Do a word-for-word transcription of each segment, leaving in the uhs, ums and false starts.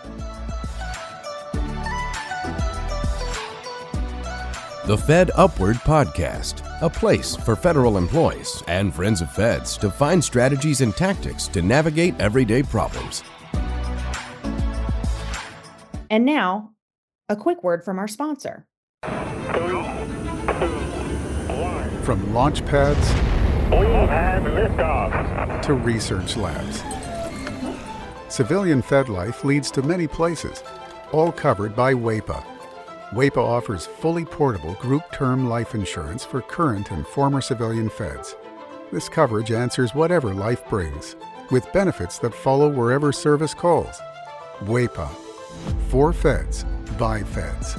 The Fed Upward Podcast, a place for federal employees and friends of feds to find strategies and tactics to navigate everyday problems. And now, a quick word from our sponsor. From launch pads We have liftoff. to research labs, civilian Fed life leads to many places, all covered by WAEPA. WAEPA offers fully portable group term life insurance for current and former civilian Feds. This coverage answers whatever life brings, with benefits that follow wherever service calls. WAEPA. For Feds, by Feds.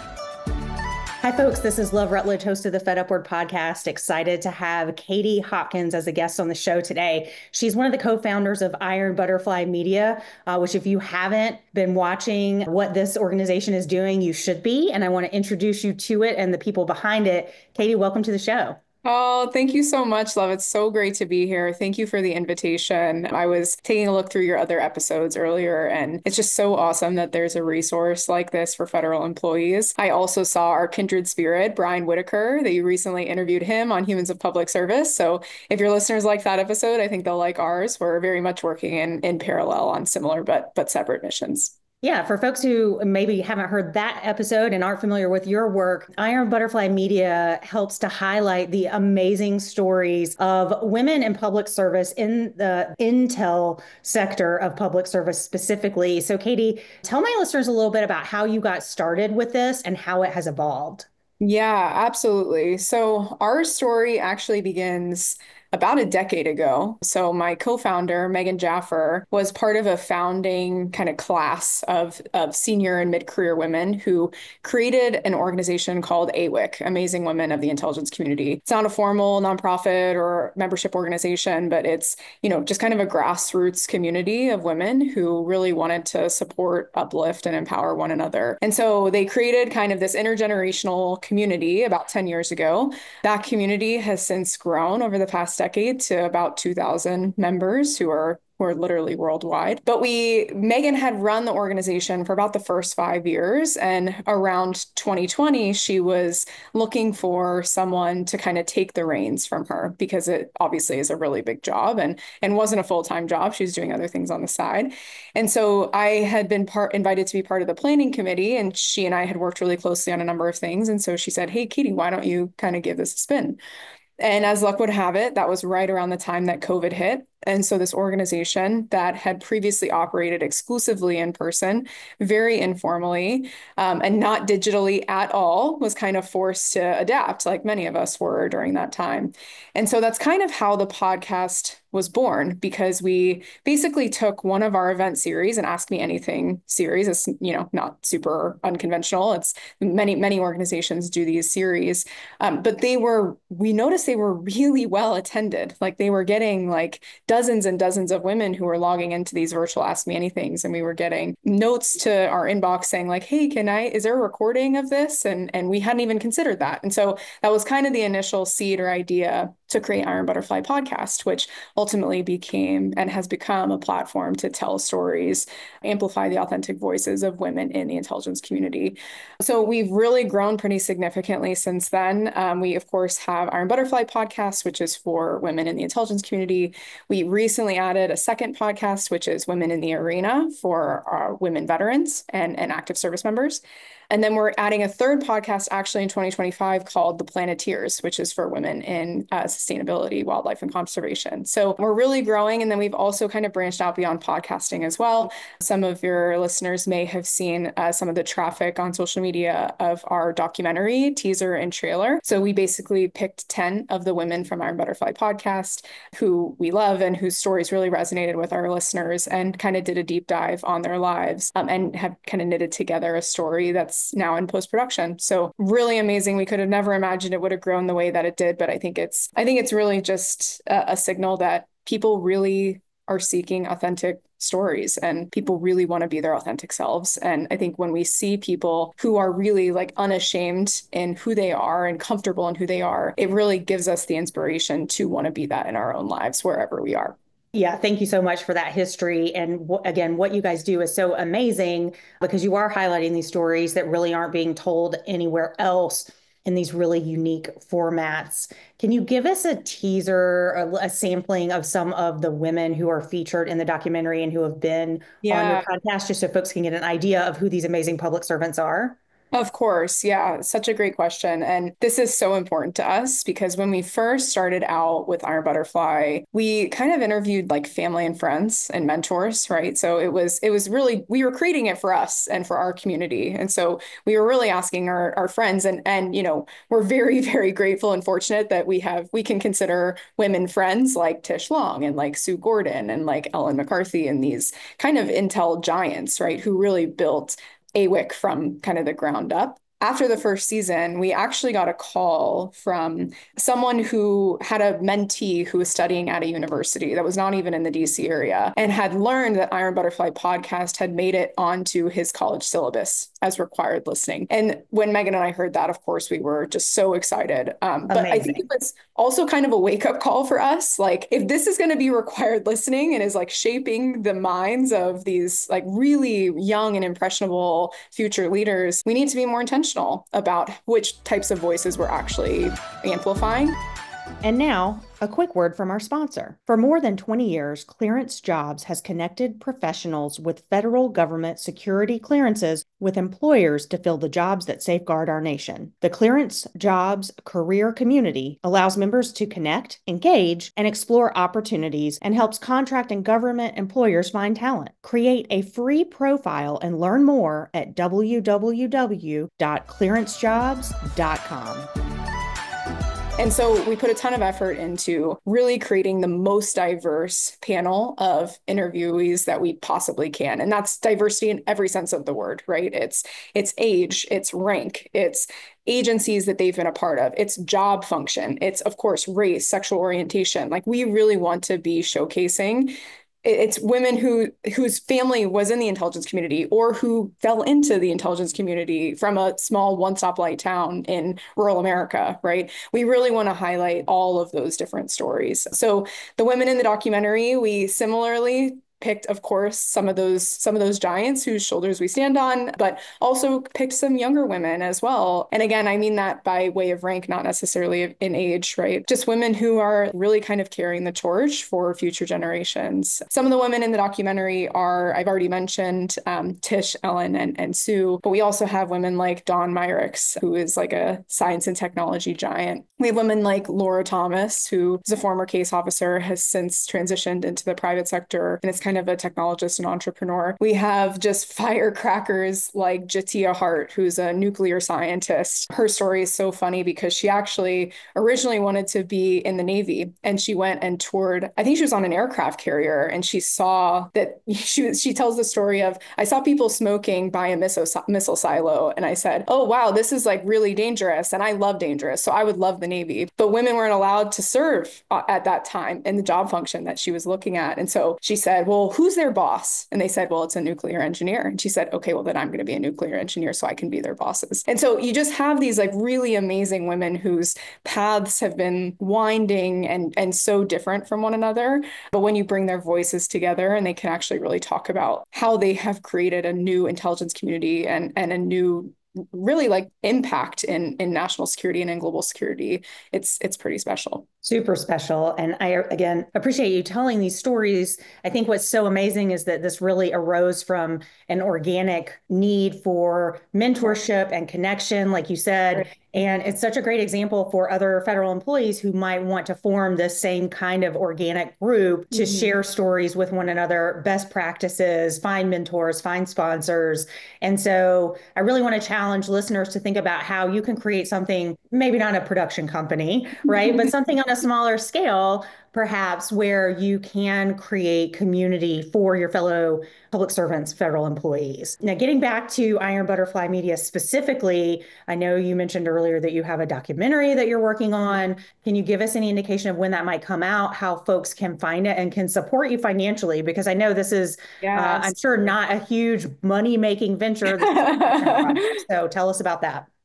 Hi, folks. This is Love Rutledge, host of the Fed Upward Podcast. Excited to have Katie Hopkins as a guest on the show today. She's one of the co-founders of Iron Butterfly Media, uh, which if you haven't been watching what this organization is doing, you should be. And I want to introduce you to it and the people behind it. Katie, welcome to the show. Oh, thank you so much, Love. It's so great to be here. Thank you for the invitation. I was taking a look through your other episodes earlier, and it's just so awesome that there's a resource like this for federal employees. I also saw our kindred spirit, Brian Whitaker, that you recently interviewed him on Humans of Public Service. So if your listeners like that episode, I think they'll like ours. We're very much working in, in parallel on similar but but separate missions. Yeah, for folks who maybe haven't heard that episode and aren't familiar with your work, Iron Butterfly Media helps to highlight the amazing stories of women in public service in the intel sector of public service specifically. So, Katie, tell my listeners a little bit about how you got started with this and how it has evolved. Yeah, absolutely. So our story actually begins about a decade ago. So my co-founder, Megan Jaffer, was part of a founding kind of class of, of senior and mid-career women who created an organization called A W I C, Amazing Women of the Intelligence Community. It's not a formal nonprofit or membership organization, but it's, you know, just kind of a grassroots community of women who really wanted to support, uplift, and empower one another. And so they created kind of this intergenerational community about ten years ago. That community has since grown over the past decade to about two thousand members who are who are literally worldwide. But we, Megan had run the organization for about the first five years. And around twenty twenty, she was looking for someone to kind of take the reins from her because it obviously is a really big job and, and wasn't a full-time job. She was doing other things on the side. And so I had been part invited to be part of the planning committee, and she and I had worked really closely on a number of things. And so she said, "Hey, Katie, why don't you kind of give this a spin?" And as luck would have it, that was right around the time that COVID hit. And so this organization that had previously operated exclusively in person, very informally, um, and not digitally at all, was kind of forced to adapt, like many of us were during that time. And so that's kind of how the podcast was born, because we basically took one of our event series, an Ask Me Anything series. It's, you know, not super unconventional. It's many, many organizations do these series, um, but they were, we noticed they were really well attended. Like they were getting like dozens and dozens of women who were logging into these virtual Ask Me Anythings. And we were getting notes to our inbox saying like, "Hey, can I, is there a recording of this?" And, and we hadn't even considered that. And so that was kind of the initial seed or idea to create Iron Butterfly Podcast, which ultimately became and has become a platform to tell stories, amplify the authentic voices of women in the intelligence community. So we've really grown pretty significantly since then. Um, we, of course, have Iron Butterfly Podcast, which is for women in the intelligence community. We recently added a second podcast, which is Women in the Arena, for our women veterans and, and active service members. And then we're adding a third podcast actually in twenty twenty-five called The Planeteers, which is for women in uh, sustainability, wildlife, and conservation. So we're really growing. And then we've also kind of branched out beyond podcasting as well. Some of your listeners may have seen uh, some of the traffic on social media of our documentary, teaser, and trailer. So we basically picked ten of the women from Iron Butterfly Podcast who we love and whose stories really resonated with our listeners, and kind of did a deep dive on their lives, um, and have kind of knitted together a story that's now in post-production. So really amazing. We could have never imagined it would have grown the way that it did, but I think it's I think it's really just a, a signal that people really are seeking authentic stories and people really want to be their authentic selves. And I think when we see people who are really like unashamed in who they are and comfortable in who they are, it really gives us the inspiration to want to be that in our own lives wherever we are. Yeah, thank you so much for that history. And w- again, what you guys do is so amazing because you are highlighting these stories that really aren't being told anywhere else in these really unique formats. Can you give us a teaser, a, a sampling of some of the women who are featured in the documentary and who have been on your Yeah. podcast, just so folks can get an idea of who these amazing public servants are? Of course. Yeah. Such a great question. And this is so important to us because when we first started out with Iron Butterfly, we kind of interviewed like family and friends and mentors, right? So it was, it was really, we were creating it for us and for our community. And so we were really asking our, our friends and, and, you know, we're very, very grateful and fortunate that we have, we can consider women friends like Tish Long and like Sue Gordon and like Ellen McCarthy and these kind of Intel giants, right? Who really built A W I C from kind of the ground up. After the first season, we actually got a call from someone who had a mentee who was studying at a university that was not even in the D C area and had learned that Iron Butterfly podcast had made it onto his college syllabus as required listening. And when Megan and I heard that, of course, we were just so excited. Um, but I think it was also kind of a wake up call for us. Like, if this is going to be required listening and is like shaping the minds of these like really young and impressionable future leaders, we need to be more intentional about which types of voices we're actually amplifying. And now, a quick word from our sponsor. For more than twenty years, ClearanceJobs has connected professionals with federal government security clearances with employers to fill the jobs that safeguard our nation. The ClearanceJobs career community allows members to connect, engage, and explore opportunities and helps contract and government employers find talent. Create a free profile and learn more at w w w dot clearance jobs dot com. And so we put a ton of effort into really creating the most diverse panel of interviewees that we possibly can. And that's diversity in every sense of the word, right? It's it's age, it's rank, it's agencies that they've been a part of, it's job function, it's of course race, sexual orientation. Like, we really want to be showcasing it's women who whose family was in the intelligence community or who fell into the intelligence community from a small one-stoplight town in rural America, right? We really want to highlight all of those different stories. So the women in the documentary, we similarly picked, of course, some of those some of those giants whose shoulders we stand on, but also picked some younger women as well. And again, I mean that by way of rank, not necessarily in age, right? Just women who are really kind of carrying the torch for future generations. Some of the women in the documentary are, I've already mentioned, um, Tish, Ellen, and, and Sue, but we also have women like Dawn Myricks, who is like a science and technology giant. We have women like Laura Thomas, who is a former case officer, has since transitioned into the private sector, and it's kind of a technologist and entrepreneur. We have just firecrackers like Jatia Hart, who's a nuclear scientist. Her story is so funny because she actually originally wanted to be in the Navy, and she went and toured, I think she was on an aircraft carrier, and she saw that she she tells the story of, I saw people smoking by a missile, missile silo, and I said, oh, wow, this is like really dangerous, and I love dangerous, so I would love the Navy. But women weren't allowed to serve at that time in the job function that she was looking at. And so she said, well, who's their boss? And they said, well, it's a nuclear engineer. And she said, okay, well, then I'm going to be a nuclear engineer so I can be their bosses. And so you just have these like really amazing women whose paths have been winding and, and so different from one another. But when you bring their voices together and they can actually really talk about how they have created a new intelligence community and, and a new really like impact in in national security and in global security, it's it's pretty special. Super special. And I, again, appreciate you telling these stories. I think what's so amazing is that this really arose from an organic need for mentorship and connection, like you said. Right. And it's such a great example for other federal employees who might want to form this same kind of organic group to mm-hmm. share stories with one another, best practices, find mentors, find sponsors. And so I really want to challenge listeners to think about how you can create something, maybe not a production company, right? But something on a smaller scale, perhaps, where you can create community for your fellow public servants, federal employees. Now, getting back to Iron Butterfly Media specifically, I know you mentioned earlier that you have a documentary that you're working on. Can you give us any indication of when that might come out, how folks can find it and can support you financially? Because I know this is, yes. uh, I'm sure, not a huge money-making venture. So tell us about that.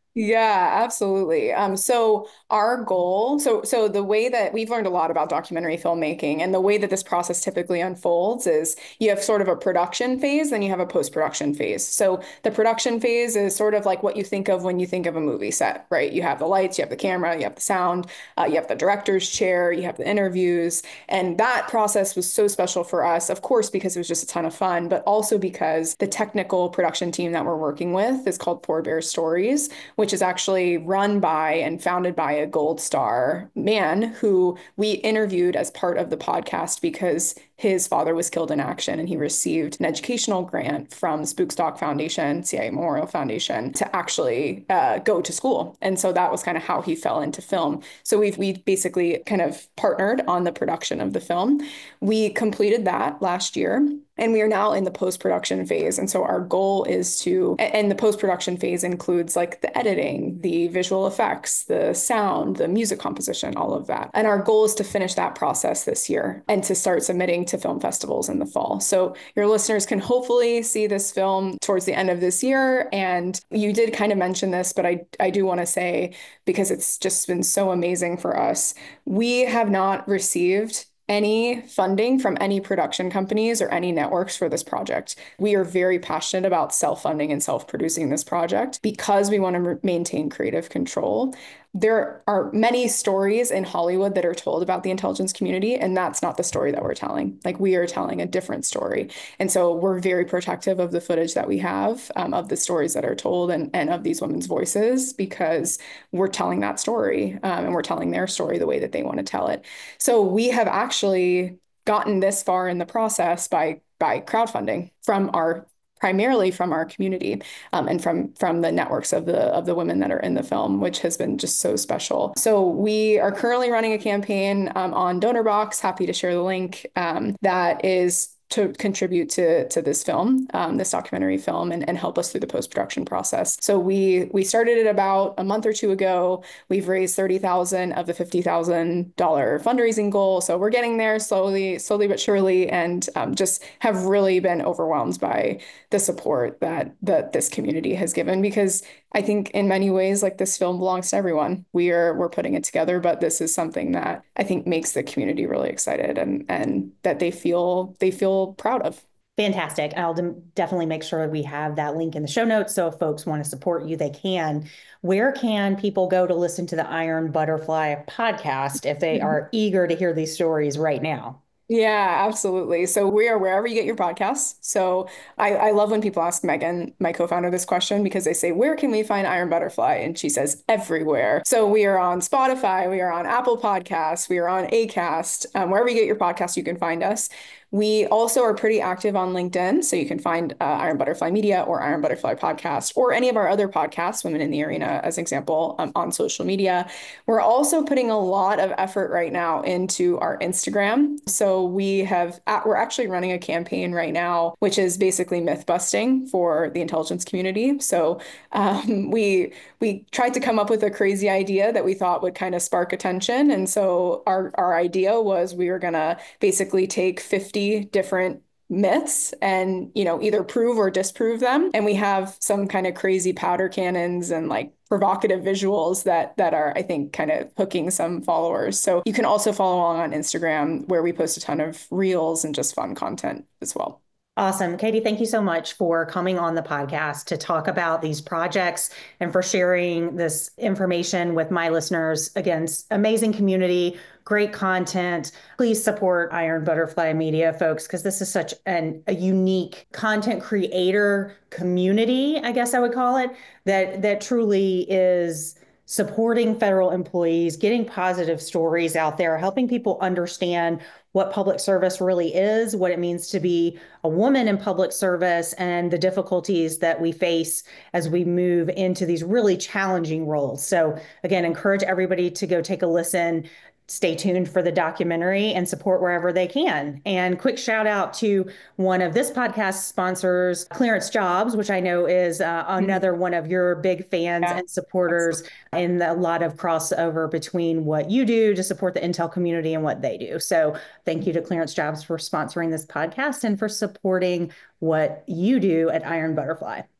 Yeah, absolutely. Um, so our goal, so so the way that we've learned a lot about documentary filmmaking, and the way that this process typically unfolds is you have sort of a production phase, then you have a post-production phase. So the production phase is sort of like what you think of when you think of a movie set, right? You have the lights, you have the camera, you have the sound, uh, you have the director's chair, you have the interviews, and that process was so special for us, of course, because it was just a ton of fun, but also because the technical production team that we're working with is called Poor Bear Stories, which is actually run by and founded by a Gold Star man who we interviewed as part of the podcast because his father was killed in action and he received an educational grant from Spookstock Foundation, C I A Memorial Foundation, to actually uh, go to school. And so that was kind of how he fell into film. So we've we basically kind of partnered on the production of the film. We completed that last year. And we are now in the post-production phase. And so our goal is to, and the post-production phase includes like the editing, the visual effects, the sound, the music composition, all of that. And our goal is to finish that process this year and to start submitting to film festivals in the fall. So your listeners can hopefully see this film towards the end of this year. And you did kind of mention this, but I, I do want to say, because it's just been so amazing for us, we have not received any funding from any production companies or any networks for this project. We are very passionate about self-funding and self-producing this project because we want to maintain creative control. There are many stories in Hollywood that are told about the intelligence community, and that's not the story that we're telling. Like, we are telling a different story. And so we're very protective of the footage that we have, um, of the stories that are told and, and of these women's voices, because we're telling that story, um, and we're telling their story the way that they want to tell it. So we have actually gotten this far in the process by by crowdfunding from our primarily from our community, um, and from from the networks of the of the women that are in the film, which has been just so special. So we are currently running a campaign um, on DonorBox. Happy to share the link. Um, that is to contribute to to this film, um, this documentary film, and, and help us through the post-production process. So we we started it about a month or two ago. We've raised thirty thousand dollars of the fifty thousand dollars fundraising goal. So we're getting there slowly, slowly but surely, and um, just have really been overwhelmed by the support that that this community has given, because I think in many ways, like, this film belongs to everyone. We are we're putting it together, but this is something that I think makes the community really excited, and and that they feel they feel proud of. Fantastic. I'll definitely make sure we have that link in the show notes. So if folks want to support you, they can. Where can people go to listen to the Iron Butterfly podcast if they are eager to hear these stories right now? Yeah, absolutely. So we are wherever you get your podcasts. So I, I love when people ask Megan, my co-founder, this question, because they say, where can we find Iron Butterfly? And she says, everywhere. So we are on Spotify, we are on Apple Podcasts, we are on Acast. Um, wherever you get your podcasts, you can find us. We also are pretty active on LinkedIn, so you can find uh, Iron Butterfly Media or Iron Butterfly Podcast or any of our other podcasts, Women in the Arena, as an example, um, on social media. We're also putting a lot of effort right now into our Instagram. So we have, we're actually running a campaign right now, which is basically myth busting for the intelligence community. So um, we we tried to come up with a crazy idea that we thought would kind of spark attention. And so our, our idea was we were going to basically take fifty different myths and, you know, either prove or disprove them. And we have some kind of crazy powder cannons and like provocative visuals that that are, I think, kind of hooking some followers. So you can also follow along on Instagram, where we post a ton of reels and just fun content as well. Awesome. Katie, thank you so much for coming on the podcast to talk about these projects and for sharing this information with my listeners. Again, amazing community, great content. Please support Iron Butterfly Media, folks, because this is such an, a unique content creator community, I guess I would call it, that, that truly is supporting federal employees, getting positive stories out there, helping people understand what public service really is, what it means to be a woman in public service, and the difficulties that we face as we move into these really challenging roles. So again, encourage everybody to go take a listen. Stay tuned for the documentary and support wherever they can. And quick shout out to one of this podcast sponsors, ClearanceJobs, which I know is uh, another one of your big fans yeah, and supporters, absolutely. And a lot of crossover between what you do to support the Intel community and what they do. So thank you to ClearanceJobs for sponsoring this podcast and for supporting what you do at Iron Butterfly.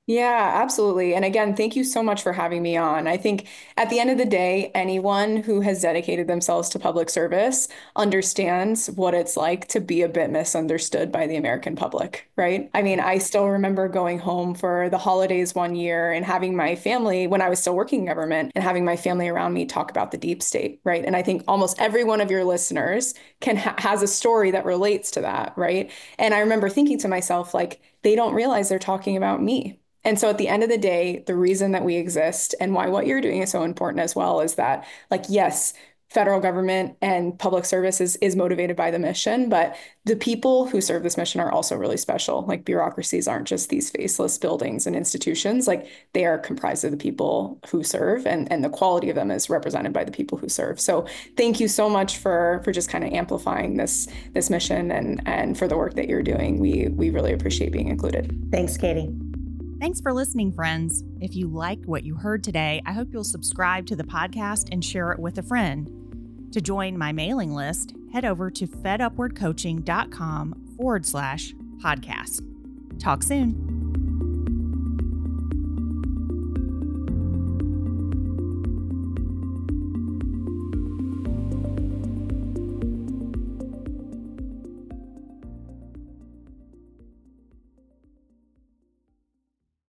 Yeah, absolutely. And again, thank you so much for having me on. I think at the end of the day, anyone who has dedicated themselves to public service understands what it's like to be a bit misunderstood by the American public, right? I mean, I still remember going home for the holidays one year and having my family, when I was still working in government, and having my family around me talk about the deep state, right? And I think almost every one of your listeners can ha- has a story that relates to that, right? And I remember thinking to myself, like, they don't realize they're talking about me. And so at the end of the day, the reason that we exist and why what you're doing is so important as well is that, like, yes, federal government and public service is, is motivated by the mission, but the people who serve this mission are also really special. Like, bureaucracies aren't just these faceless buildings and institutions. Like, they are comprised of the people who serve, and, and the quality of them is represented by the people who serve. So thank you so much for for just kind of amplifying this this mission and and for the work that you're doing. We we really appreciate being included. Thanks, Katie. Thanks for listening, friends. If you liked what you heard today, I hope you'll subscribe to the podcast and share it with a friend. To join my mailing list, head over to fedupwardcoaching.com forward slash podcast. Talk soon.